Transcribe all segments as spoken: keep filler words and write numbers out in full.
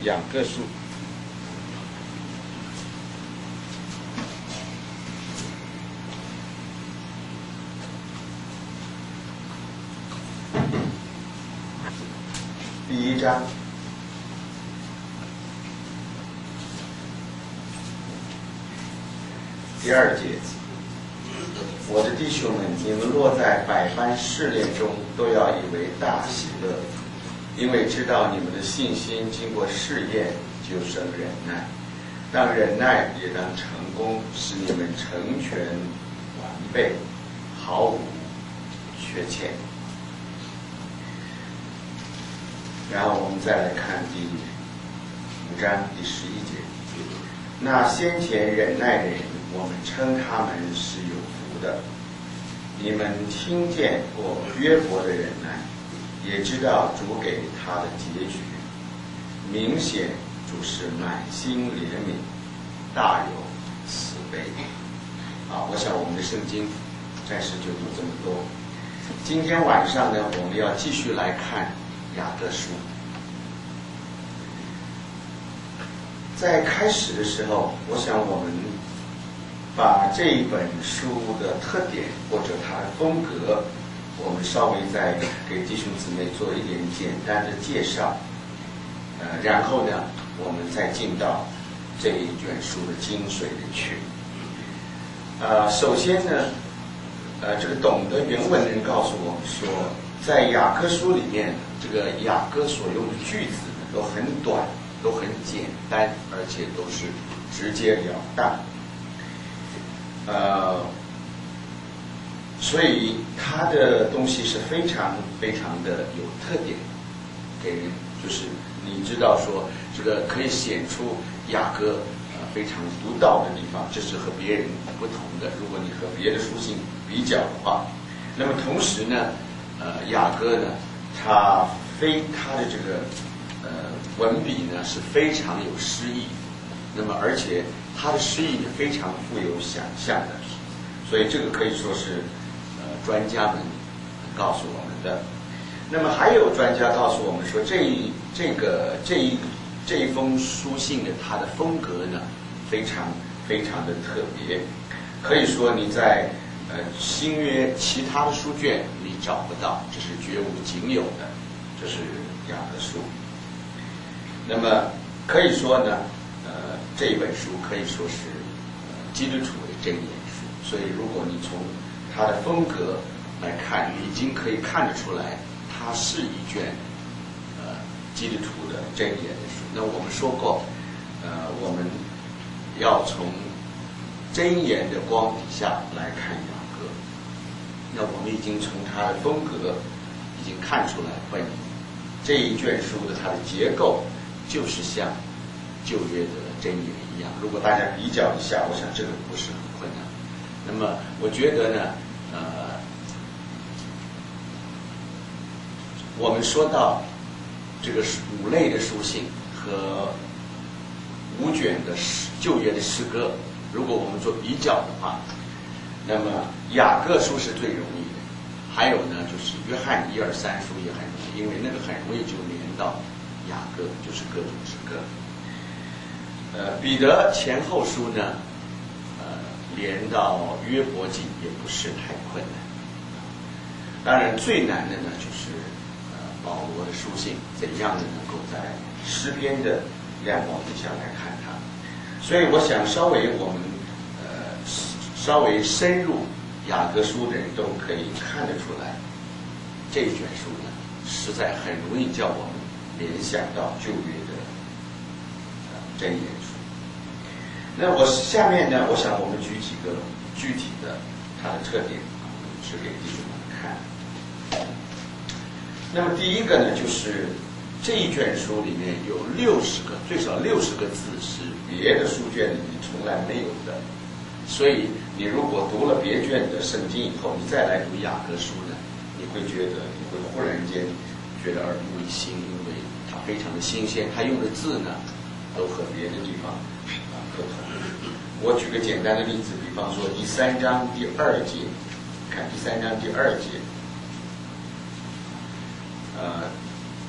雅各书。 第一章，第二节，我的弟兄们，你们落在百般试炼中，都要以为大喜乐，因为知道你们的信心经过试验，就生忍耐。让忍耐也当成功，使你们成全完备，毫无缺欠。然后我们再来看第五章第十一节，那先前忍耐的人，我们称他们是有福的。你们听见过约伯的忍耐，也知道主给他的结局。明显主是满心怜悯，大有慈悲。啊，我想我们的圣经暂时就读这么多。今天晚上呢，我们要继续来看雅各书。在开始的时候，我想我们把这一本书的特点或者它的风格，我们稍微再给弟兄姊妹做一点简单的介绍，呃，然后呢，我们再进到这一卷书的精髓里去。呃，首先呢，呃，这个懂得原文的人告诉我们说，在雅各书里面，这个雅各所用的句子都很短，都很简单，而且都是直截了当。呃，所以他的东西是非常非常的有特点，给人就是你知道说这个可以显出雅各呃非常独到的地方，这是和别人不同的。如果你和别的书信比较的话，那么同时呢，呃，雅各呢，他非他的这个呃文笔呢是非常有诗意，那么而且他的诗意呢非常富有想象的，所以这个可以说是呃专家们告诉我们的。那么还有专家告诉我们说，这一这个这一这一封书信的它的风格呢非常非常的特别，可以说你在呃新约其他的书卷你找不到，这是绝无仅有的，这是雅各书。那么可以说呢，呃，这一本书可以说是呃基督徒的箴言书，所以如果你从它的风格来看，已经可以看得出来，它是一卷呃基督徒的箴言的书。那我们说过，呃，我们要从箴言的光底下来看雅各，那我们已经从它的风格已经看出来，本这一卷书的它的结构就是像旧约的箴言一样。如果大家比较一下，我想这个不是很困难。那么我觉得呢，呃，我们说到这个五类的书信和五卷的诗旧约的诗歌，如果我们做比较的话，那么雅各书是最容易的，还有呢就是约翰一二三书也很容易，因为那个很容易就连到雅各，就是各种诗歌。呃，彼得前后书呢，呃，连到约伯记也不是太困难。当然最难的呢就是呃保罗的书信，怎样的能够在诗篇的亮光底下来看它。所以我想稍微我们呃稍微深入雅各书的人都可以看得出来，这一卷书呢实在很容易叫我们联想到旧约的呃箴言书。那我下面呢，我想我们举几个具体的它的特点，是给弟兄们看。那么第一个呢，就是这一卷书里面有六十个，最少六十个字是别的书卷里面从来没有的。所以你如果读了别卷的圣经以后，你再来读雅各书呢，你会觉得你会忽然间觉得耳目一新，因为它非常的新鲜，它用的字呢都和别的地方啊不同。我举个简单的例子，比方说第三章第二节，看第三章第二节，呃，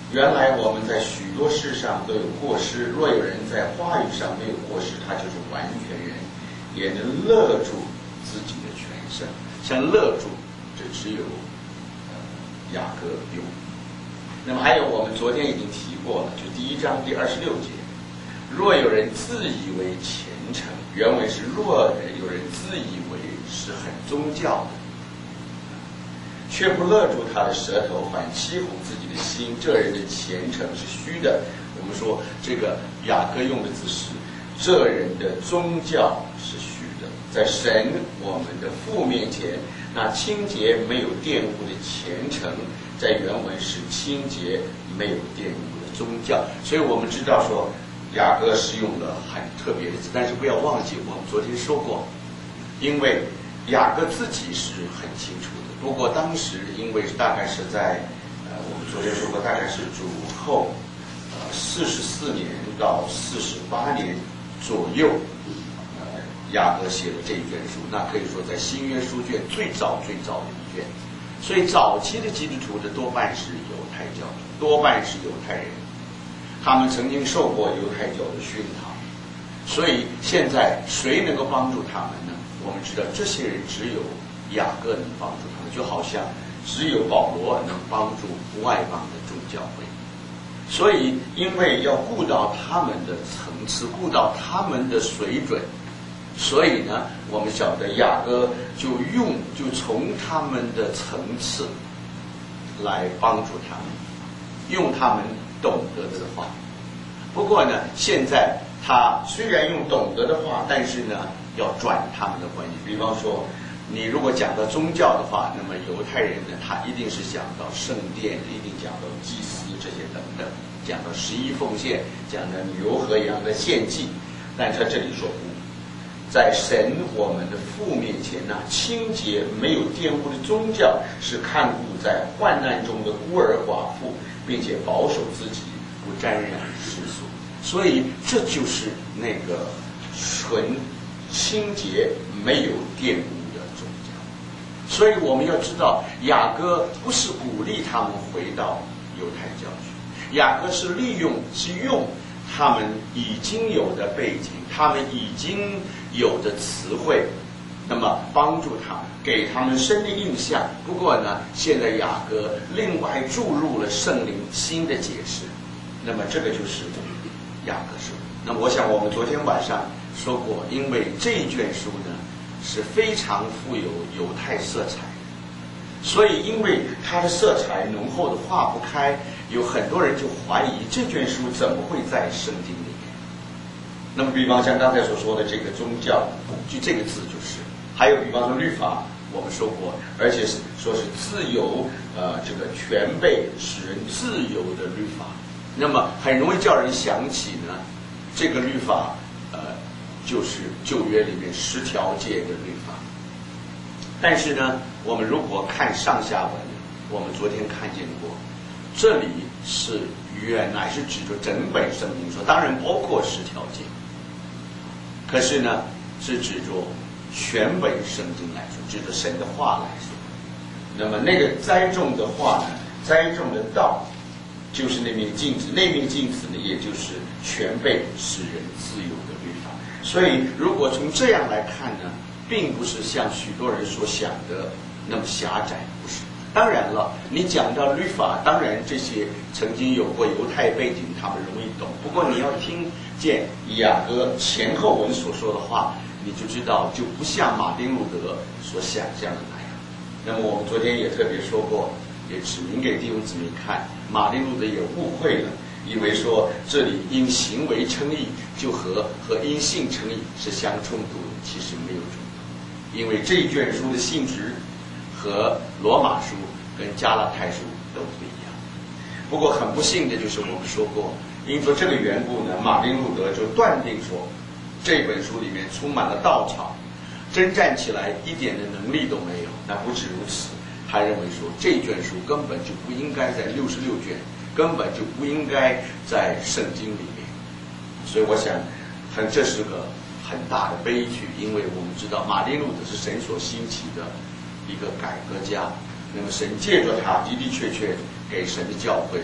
原来我们在许多事上都有过失，若有人在话语上没有过失，他就是完全人，也能勒住自己的全身。像勒住，这只有呃雅各有。那么还有我们昨天已经提过了，就第一章第二十六节，若有人自以为虔诚，原文是若有人自以为是很宗教的，却不勒住他的舌头，反欺哄自己的心，这人的虔诚是虚的。我们说这个雅各用的字是这人的宗教是虚的，在神我们的父面前，那清洁没有玷污的虔诚，在原文是清洁没有玷污的宗教。所以我们知道说雅各是用了很特别的字，但是不要忘记我们昨天说过，因为雅各自己是很清楚的。不过当时因为大概是在呃，我们昨天说过，大概是主后呃四十四年到四十八年左右，呃，雅各写的这一卷书，那可以说在新约书卷最早最早的一卷。所以早期的基督徒的多半是犹太教徒，多半是犹太人，他们曾经受过犹太教的熏陶，所以现在谁能够帮助他们呢？我们知道这些人只有雅各能帮助他们，就好像只有保罗能帮助外邦的众教会。所以因为要顾到他们的层次，顾到他们的水准，所以呢我们晓得雅各就用就从他们的层次来帮助他们，用他们懂得的话。不过呢现在他虽然用懂得的话，但是呢要转他们的关系。比方说你如果讲到宗教的话，那么犹太人呢他一定是讲到圣殿，一定讲到祭司这些等等，讲到十一奉献，讲到牛和羊的献祭。但他这里说不，在神我们的父面前呢，清洁没有玷污的宗教是看顾在患难中的孤儿寡妇，并且保守自己不沾染世俗。所以这就是那个纯清洁没有玷污的宗教。所以我们要知道，雅各不是鼓励他们回到犹太教去，雅各是利用是用他们已经有的背景，他们已经有的词汇，那么帮助他们，给他们深的印象。不过呢，现在雅各另外注入了圣灵新的解释，那么这个就是雅各书。那么我想我们昨天晚上说过，因为这一卷书呢是非常富有犹太色彩，所以因为它的色彩浓厚的化不开，有很多人就怀疑这卷书怎么会在圣经里面。那么比方像刚才所说的这个宗教，就这个字就是，还有比方说律法，我们说过，而且是说是自由，呃，这个全备使人自由的律法，那么很容易叫人想起呢，这个律法，呃，就是旧约里面十条诫的律法。但是呢，我们如果看上下文，我们昨天看见过，这里是原来是指着整本圣经说，当然包括十条诫，可是呢是指着全本圣经来说，指着神的话来说。那么那个栽种的话呢，栽种的道就是那面镜子，那面镜子呢也就是全备使人自由的律法。所以如果从这样来看呢，并不是像许多人所想的那么狭窄，不是。当然了，你讲到律法，当然这些曾经有过犹太背景，他们容易懂。不过你要听见雅各前后文所说的话，你就知道就不像马丁路德所想象的那样。那么我们昨天也特别说过，也指明给弟兄姊妹看，马丁路德也误会了，以为说这里因行为称义就和和因信称义是相冲突的，其实没有冲突，因为这一卷书的性质和罗马书跟加拉太书都不一样。不过很不幸的就是我们说过，因说这个缘故呢，马丁路德就断定说这本书里面充满了稻草，征战起来一点的能力都没有。那不止如此，他认为说这卷书根本就不应该在六十六卷，根本就不应该在圣经里面。所以我想很这是个很大的悲剧，因为我们知道马丁路德是神所兴起的一个改革家，那么神借着他的的确确给神的教会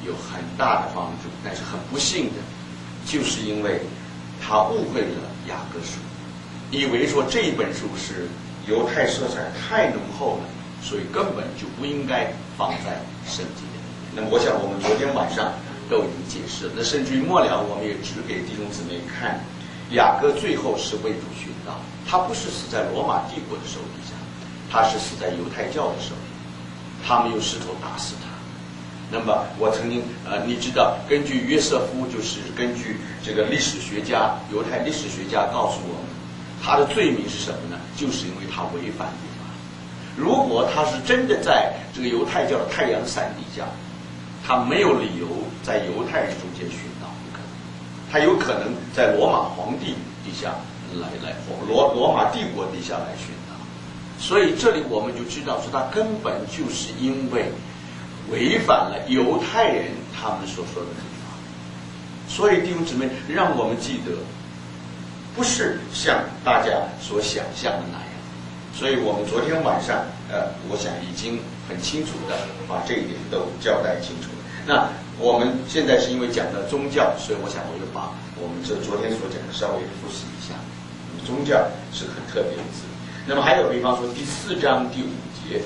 有很大的帮助，但是很不幸的，就是因为他误会了雅各书，以为说这本书是犹太色彩太浓厚了，所以根本就不应该放在圣经里。那么我想我们昨天晚上都已经解释了，那甚至于末了我们也指给弟兄姊妹看，雅各最后是为主殉道，他不是死在罗马帝国的手底下，他是死在犹太教的手里，他们用石头打死他。那么我曾经呃，你知道，根据约瑟夫，就是根据这个历史学家，犹太历史学家告诉我们，他的罪名是什么呢？就是因为他违反律法。如果他是真的在这个犹太教的太阳伞底下，他没有理由在犹太人中间殉道，不可能。他有可能在罗马皇帝底下来来罗罗马帝国底下来殉道。所以这里我们就知道说，他根本就是因为违反了犹太人他们所说的律法。所以弟兄姊妹，让我们记得，不是像大家所想象的那样。所以我们昨天晚上，呃，我想已经很清楚的把这一点都交代清楚了。那我们现在是因为讲到宗教，所以我想我就把我们这昨天所讲的稍微复习一下。宗教是很特别的字。那么还有比方说第四章第五节，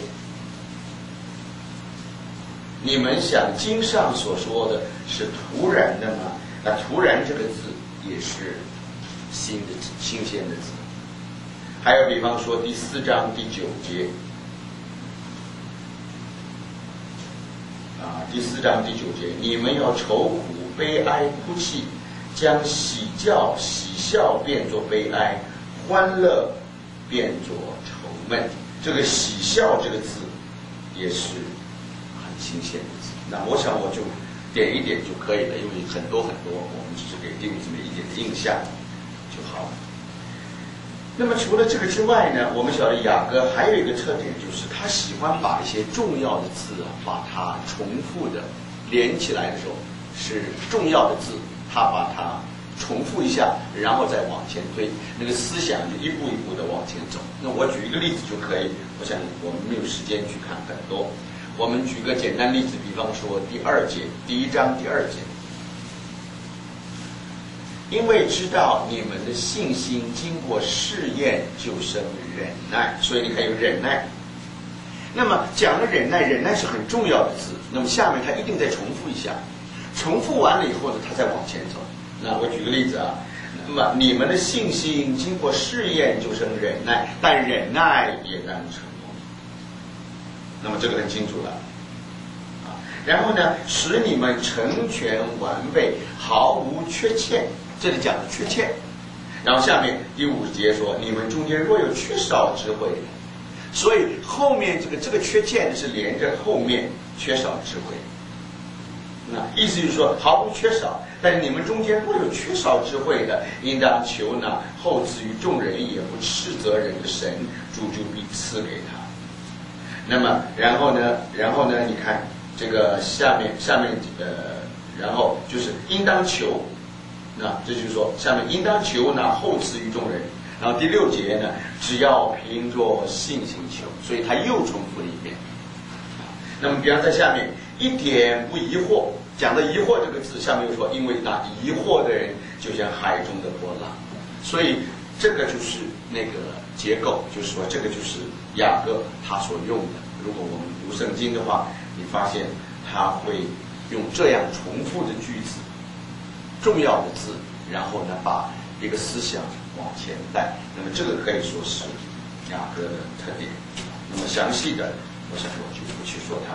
你们想经上所说的是突然的吗？那突然这个字也是新的新鲜的字。还有比方说第四章第九节，啊，第四章第九节，你们要愁苦、悲哀、哭泣，将喜叫、喜笑变作悲哀，欢乐变作愁闷。这个喜笑这个字也是很新鲜的字。那我想我就点一点就可以了，因为很多很多，我们只是给弟兄姊妹一点印象就好了。那么除了这个之外呢，我们晓得雅各还有一个特点，就是他喜欢把一些重要的字啊，把它重复的连起来的时候是重要的字，他把它重复一下，然后再往前推，那个思想就一步一步的往前走。那我举一个例子就可以，我想我们没有时间去看很多，我们举个简单例子，比方说第二节，第一章第二节。因为知道你们的信心经过试验就生忍耐，所以你看有忍耐。那么讲了忍耐，忍耐是很重要的字，那么下面他一定再重复一下，重复完了以后呢，他再往前走。那我举个例子啊，那么你们的信心经过试验就生忍耐，但忍耐也当成功。那么这个很清楚了。然后呢，使你们成全完备，毫无缺欠。这里讲的缺欠，然后下面第五节说，你们中间若有缺少智慧的，所以后面这个这个缺欠是连着后面缺少智慧。那意思就是说毫无缺少，但是你们中间若有缺少智慧的，应当求呢后赐于众人也不斥责人的神，主就必赐给他。那么然后呢，然后呢，你看这个下面下面呃，然后就是应当求。那这就是说，下面应当求呢，后赐于众人。然后第六节呢，只要凭着信心求，所以他又重复了一遍。那么，比方在下面一点不疑惑，讲的疑惑这个字，下面又说，因为那疑惑的人就像海中的波浪，所以这个就是那个结构，就是说这个就是雅各他所用的。如果我们读圣经的话，你发现他会用这样重复的句子。重要的字，然后呢，把一个思想往前带。那么这个可以说是雅各的特点。那么详细的，我想我就不去说它。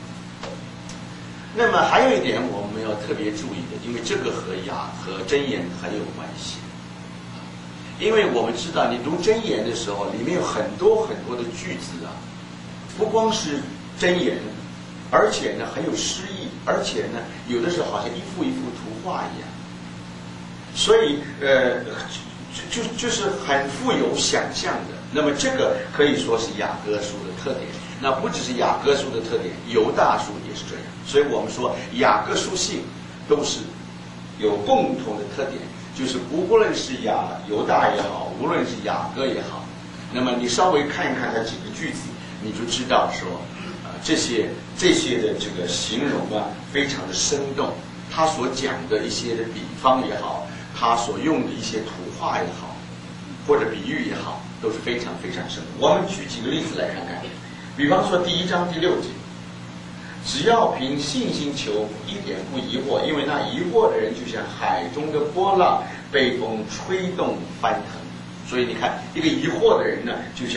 那么还有一点我们要特别注意的，因为这个和雅和箴言很有关系。因为我们知道，你读箴言的时候，里面有很多很多的句子啊，不光是箴言，而且呢很有诗意，而且呢有的时候好像一幅一幅图画一样。所以，呃，就就就是很富有想象的。那么这个可以说是雅各书的特点。那不只是雅各书的特点，犹大书也是这样。所以我们说雅各书信都是有共同的特点，就是无论是雅犹大也好，无论是雅各也好，那么你稍微看一看它几个句子，你就知道说，呃， 这些这些的这个形容啊，非常的生动。他所讲的一些的比方也好，他所用的一些图画也好，或者比喻也好，都是非常非常生动。我们举几个例子来看看，比方说第一章第六节，只要凭信心求，一点不疑惑，因为那疑惑的人就像海中的波浪，被风吹动翻腾。所以你看，一个疑惑的人呢，就像